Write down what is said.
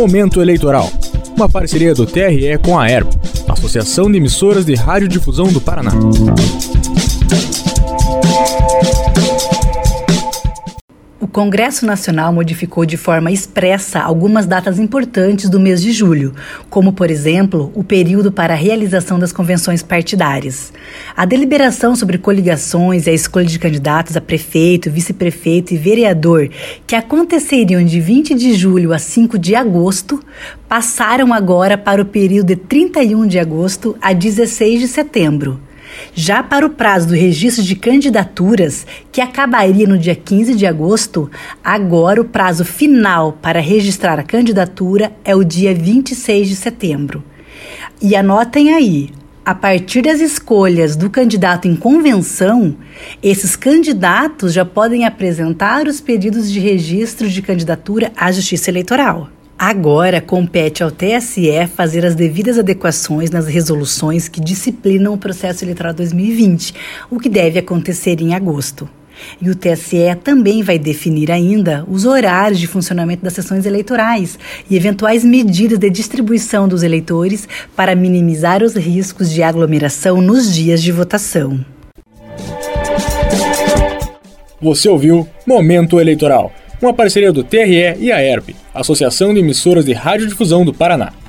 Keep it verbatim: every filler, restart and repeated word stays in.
Momento Eleitoral, uma parceria do T R E com a A E R P, Associação de Emissoras de Radiodifusão do Paraná. O Congresso Nacional modificou de forma expressa algumas datas importantes do mês de julho, como, por exemplo, o período para a realização das convenções partidárias. A deliberação sobre coligações e a escolha de candidatos a prefeito, vice-prefeito e vereador, que aconteceriam de vinte de julho a cinco de agosto, passaram agora para o período de trinta e um de agosto a dezesseis de setembro. Já para o prazo do registro de candidaturas, que acabaria no dia quinze de agosto, agora o prazo final para registrar a candidatura é o dia vinte e seis de setembro. E anotem aí, a partir das escolhas do candidato em convenção, esses candidatos já podem apresentar os pedidos de registro de candidatura à Justiça Eleitoral. Agora compete ao T S E fazer as devidas adequações nas resoluções que disciplinam o processo eleitoral dois mil e vinte, o que deve acontecer em agosto. E o T S E também vai definir ainda os horários de funcionamento das sessões eleitorais e eventuais medidas de distribuição dos eleitores para minimizar os riscos de aglomeração nos dias de votação. Você ouviu Momento Eleitoral, uma parceria do T R E e a A E R P, Associação de Emissoras de Radiodifusão do Paraná.